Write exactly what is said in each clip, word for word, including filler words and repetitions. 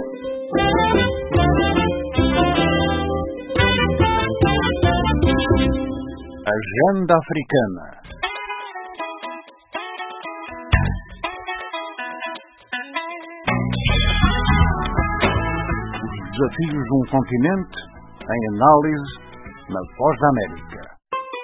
Agenda Africana. Os desafios de um continente em análise na Voz da América.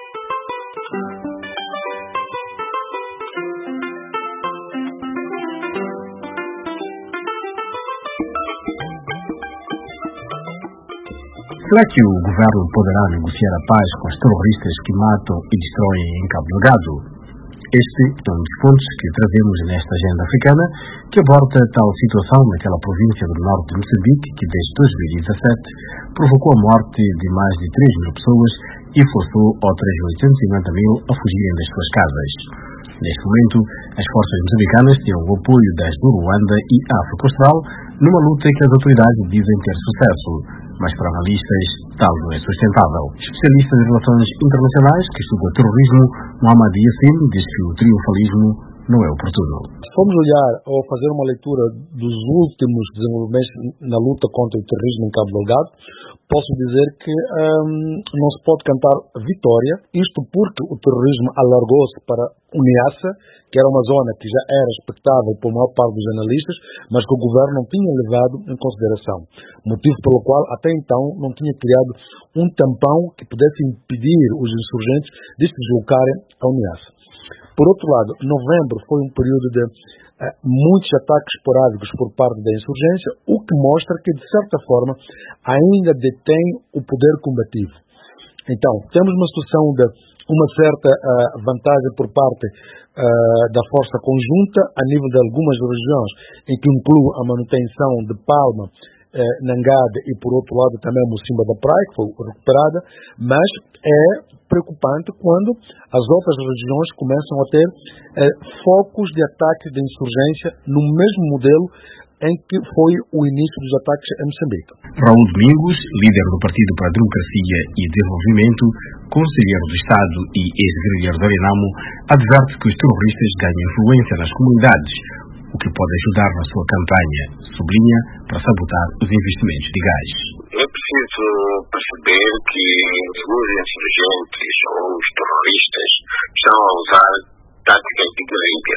Será que o governo poderá negociar a paz com os terroristas que matam e destroem em Cabo Delgado? Este é um dos pontos que trazemos nesta agenda africana, que aborda tal situação naquela província do norte de Moçambique, que desde dois mil e dezassete provocou a morte de mais de três mil pessoas e forçou outras oitocentos e cinquenta mil a fugirem das suas casas. Neste momento, as forças moçambicanas têm o apoio das do Ruanda e África Austral numa luta que as autoridades dizem ter sucesso, mas para analistas tal não é sustentável. Especialista em relações internacionais que estuda o terrorismo, Mohamed Yassin, diz que o triunfalismo não é oportuno. Se formos olhar ou fazer uma leitura dos últimos desenvolvimentos na luta contra o terrorismo em Cabo Delgado, posso dizer que hum, não se pode cantar vitória, isto porque o terrorismo alargou-se para o Niassa, que era uma zona que já era expectável por maior parte dos analistas, mas que o governo não tinha levado em consideração. Motivo pelo qual, até então, não tinha criado um tampão que pudesse impedir os insurgentes de se deslocarem ao Niassa. Por outro lado, novembro foi um período de uh, muitos ataques esporádicos por parte da insurgência, o que mostra que, de certa forma, ainda detém o poder combativo. Então, temos uma situação de uma certa uh, vantagem por parte uh, da força conjunta a nível de algumas regiões, em que inclui a manutenção de Palma, uh, Nangade e, por outro lado, também a Mocimba da Praia, que foi recuperada, mas é preocupante quando as outras regiões começam a ter uh, focos de ataques de insurgência no mesmo modelo em que foi o início dos ataques em Moçambique. Raul Domingos, líder do Partido para a Democracia e Desenvolvimento, conselheiro do Estado e ex-guerrilheiro do Renamo, adverte que os terroristas ganham influência nas comunidades, o que pode ajudar na sua campanha, sublinha, para sabotar os investimentos de gás. É preciso perceber que os insurgentes ou os terroristas estão a usar táticas de guerrilha.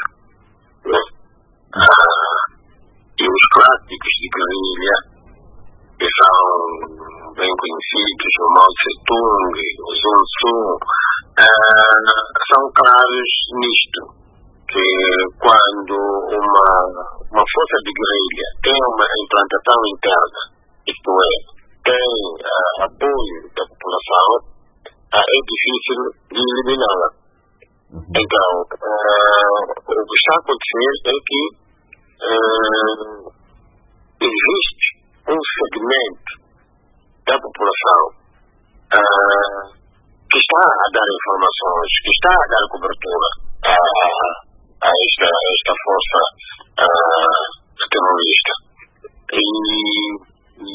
Ah, e os clássicos de guerrilha, que são bem conhecidos, o Mao Tse-tung, o Sun Tzu, ah, são claros nisto, que quando uma, uma força de guerrilha tem uma implantação interna, isto é, tem uh, apoio da população, uh, é difícil de eliminá-la. Uhum. Então, uh, o que está a acontecer é que uh, existe um segmento da população uh, que está a dar informações, que está a dar cobertura a, a, esta, a esta força uh, terrorista. E, e,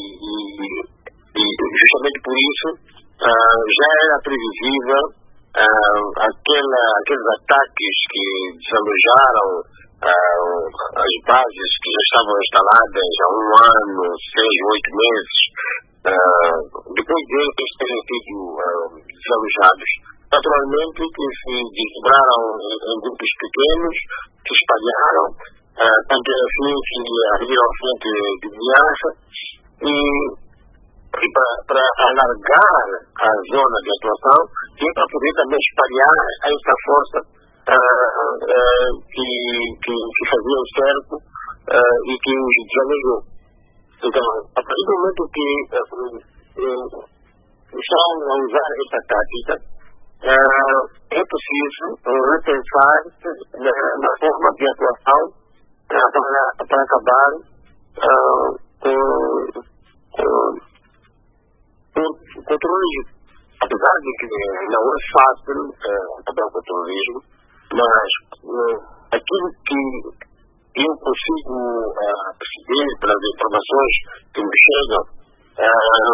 e justamente por isso uh, já era previsível uh, aquela, aqueles ataques que desalojaram uh, as bases que já estavam instaladas há um ano, seis, oito meses, uh, depois deles terem sido uh, desalojados. Naturalmente que se desdobraram em, em grupos pequenos, se espalharam, uh, tanto assim que abriram a frente de Niassa e, e para alargar a zona de atuação e para poder também espalhar essa força uh, uh, que, que, que fazia o cerco uh, e que os desalojou. Então, a partir do momento que uh, uh, estão a usar essa tática, Uh, é preciso uh, repensar na, na forma de atuação uh, para, para acabar uh, com, com, com, com o terrorismo. Apesar de que não é fácil uh, acabar com o terrorismo, mas uh, aquilo que eu consigo uh, perceber pelas informações que me chegam, uh,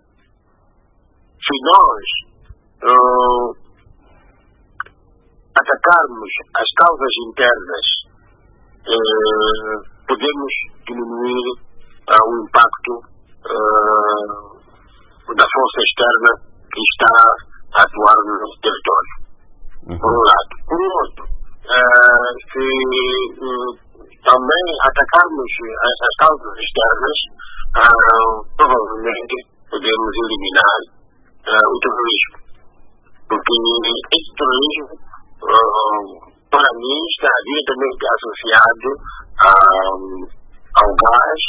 se nós Uh, atacarmos as causas internas, uh, podemos diminuir uh, uh, o impacto uh, da força externa que está a atuar no nosso território, uhum. por um lado. Por outro, uh, se uh, também atacarmos as, as causas externas, uh, provavelmente podemos eliminar uh, o terrorismo. Porque esse terrorismo, uh, para mim, está diretamente associado uh, ao gás,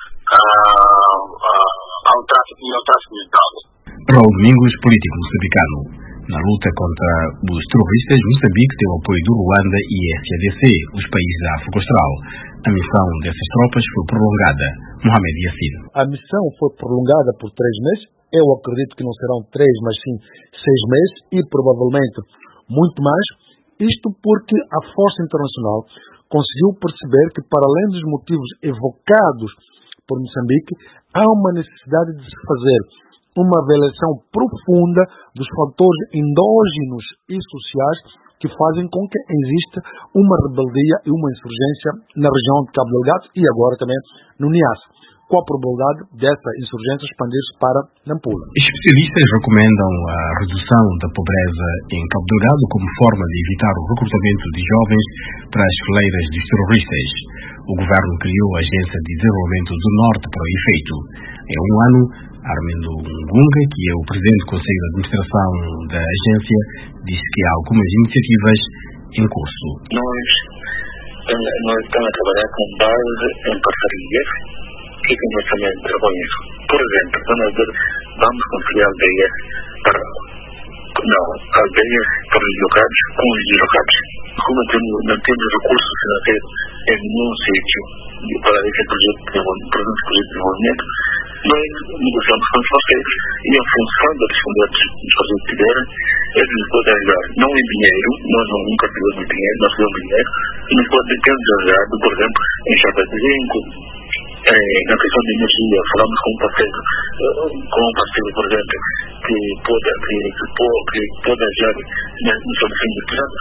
uh, uh, ao tráfico e ao tráfico de drogas. Raul Domingos, político moçambicano. Na luta contra os terroristas, Moçambique tem o apoio do Ruanda e S A D C, os países da África Austral. A missão dessas tropas foi prolongada. Mohamed Yassin. A missão foi prolongada por três meses. Eu acredito que não serão três, mas sim seis meses e provavelmente muito mais. Isto porque a Força Internacional conseguiu perceber que, para além dos motivos evocados por Moçambique, há uma necessidade de se fazer uma avaliação profunda dos fatores endógenos e sociais que fazem com que exista uma rebeldia e uma insurgência na região de Cabo Delgado e agora também no Niassa, com a probabilidade dessa insurgência expandir-se para Nampula. Especialistas recomendam a redução da pobreza em Cabo Delgado como forma de evitar o recrutamento de jovens para as fileiras dos terroristas. O governo criou a Agência de Desenvolvimento do Norte para o efeito. Em um ano, Armindo Ngunga, que é o presidente do Conselho de Administração da agência, disse que há algumas iniciativas em curso. Nós, nós estamos a trabalhar com base em parcerias e com orçamento de trabalho. Por exemplo, vamos construir aldeias para não, aldeias para os deslocados com os deslocados. Como não temos, não temos recursos financeiros em nenhum sítio para esse projeto de desenvolvimento, nós negociamos com os parceiros e, em função da disponibilidade dos parceiros que tiverem, eles nos podem ajudar, não em dinheiro, nós não, nunca tivemos dinheiro, nós tivemos dinheiro, e nos podem ter ajudado, por exemplo, em chapas de zinco, eh, na questão de energia. Falamos com um parceiro, com um parceiro, por exemplo, que pode, que, que pode, que pode ajudar no solução de prazo.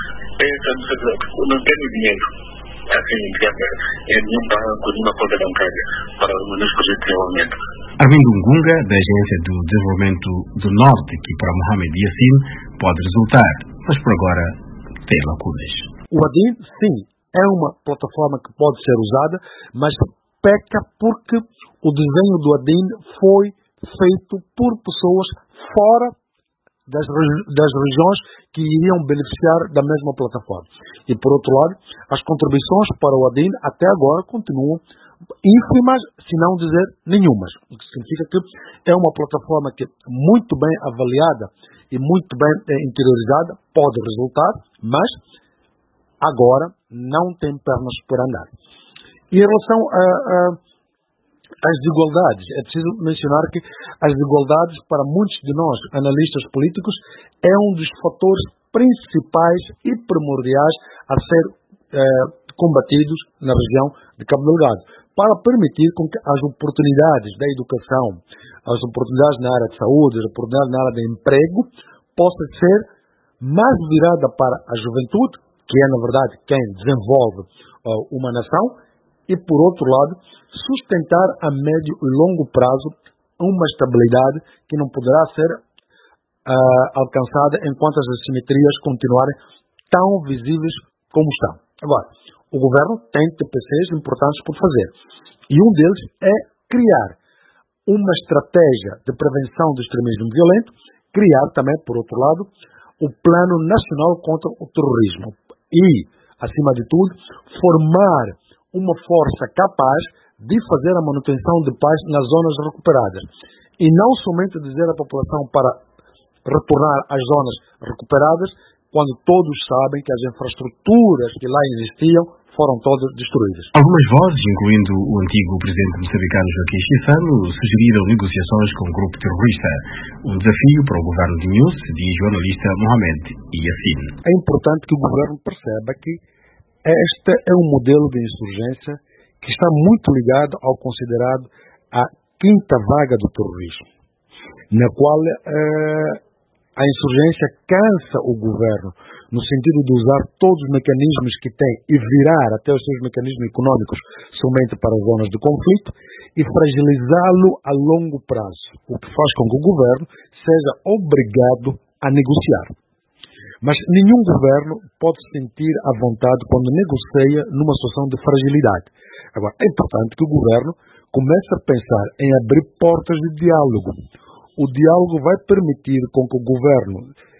Não temos dinheiro, assim, digamos, em nenhum banco, nenhuma conta bancária para os meus projetos de desenvolvimento. Armindo Ngunga, da Agência do Desenvolvimento do Norte, que para Mohamed Yassin pode resultar, mas por agora tem lacunas. O ADIN, sim, é uma plataforma que pode ser usada, mas peca porque o desenho do ADIN foi feito por pessoas fora das, das regiões que iriam beneficiar da mesma plataforma. E, por outro lado, as contribuições para o ADIN até agora continuam ínfimas, se não dizer nenhumas. O que significa que é uma plataforma que, muito bem avaliada e muito bem é, interiorizada, pode resultar, mas agora não tem pernas por andar. Em relação a, a, às desigualdades, é preciso mencionar que as desigualdades, para muitos de nós, analistas políticos, é um dos fatores principais e primordiais a ser eh, combatidos na região de Cabo Delgado, para permitir com que as oportunidades da educação, as oportunidades na área de saúde, as oportunidades na área de emprego, possam ser mais viradas para a juventude, que é, na verdade, quem desenvolve uh, uma nação, e, por outro lado, sustentar a médio e longo prazo uma estabilidade que não poderá ser uh, alcançada enquanto as assimetrias continuarem tão visíveis como estão. Agora, o governo tem T P Cs importantes por fazer. E um deles é criar uma estratégia de prevenção do extremismo violento, criar também, por outro lado, o Plano Nacional contra o Terrorismo. E, acima de tudo, formar uma força capaz de fazer a manutenção de paz nas zonas recuperadas. E não somente dizer à população para retornar às zonas recuperadas, quando todos sabem que as infraestruturas que lá existiam foram todas destruídas. Algumas vozes, incluindo o antigo presidente moçambicano Joaquim Chissano, sugeriram negociações com o grupo terrorista. Um desafio para o governo de News, diz o jornalista Mohamed Yassin. É importante que o governo perceba que este é um modelo de insurgência que está muito ligado ao considerado a quinta vaga do terrorismo, na qual eh, A insurgência cansa o governo, no sentido de usar todos os mecanismos que tem e virar até os seus mecanismos econômicos somente para as zonas de conflito e fragilizá-lo a longo prazo, o que faz com que o governo seja obrigado a negociar. Mas nenhum governo pode se sentir à vontade quando negocia numa situação de fragilidade. Agora, é importante que o governo comece a pensar em abrir portas de diálogo. O diálogo vai permitir com que o governo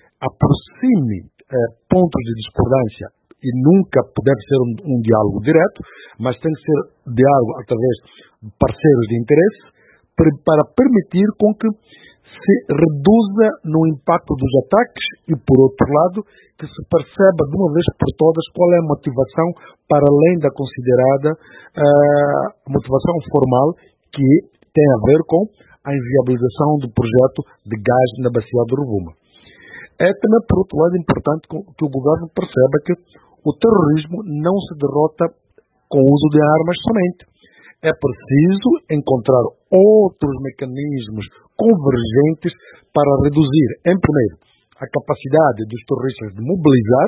aproxime eh, pontos de discordância, e nunca deve ser um, um diálogo direto, mas tem que ser diálogo através de parceiros de interesse, para permitir com que se reduza no impacto dos ataques e, por outro lado, que se perceba de uma vez por todas qual é a motivação para além da considerada uh, motivação formal, que tem a ver com a inviabilização do projeto de gás na bacia do Rovuma. É também, por outro lado, importante que o governo perceba que o terrorismo não se derrota com o uso de armas somente. É preciso encontrar outros mecanismos convergentes para reduzir, em primeiro, a capacidade dos terroristas de mobilizar,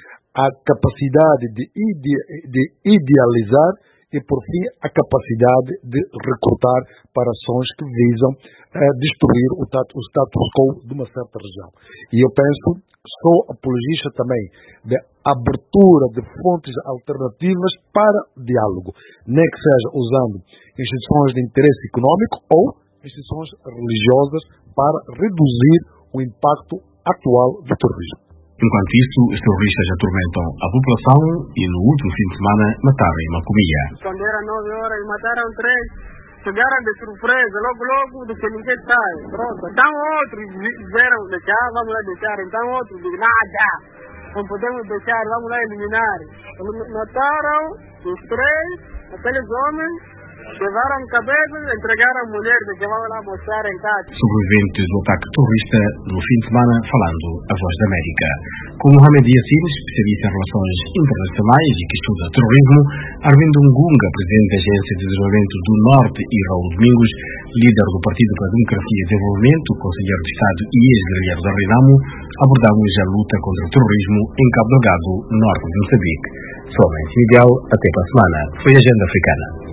a capacidade de, ide de idealizar e, por fim, a capacidade de recrutar para ações que visam eh, destruir o, o status quo de uma certa região. E eu penso, sou apologista também de abertura de fontes alternativas para diálogo, nem que seja usando instituições de interesse econômico ou instituições religiosas para reduzir o impacto atual do terrorismo. Enquanto isso, os terroristas atormentam a população e no último fim de semana mataram em Macomia. Quando era nove horas e mataram três, chegaram de surpresa, logo logo do que ninguém sai. Pronto. Então outros disseram deixar, vamos lá deixar. Então outros dizem nada, não podemos deixar, vamos lá eliminar. Mataram os três, aqueles homens, levaram cabeças, entregaram a mulher que vão lá mostrar em casa. Sobreviventes do ataque terrorista no fim de semana, falando a Voz da América. Com Mohamed Yassin, especialista em relações internacionais e que estuda terrorismo, Arvindo Ngunga, presidente da Agência de Desenvolvimento do Norte, e Raul Domingos, líder do Partido para a Democracia e Desenvolvimento, conselheiro de Estado e ex-guerrilheiro da Renamo, abordamos a luta contra o terrorismo em Cabo Delgado, norte de Moçambique. Sou Miguel, até para a semana. Foi a Agenda Africana.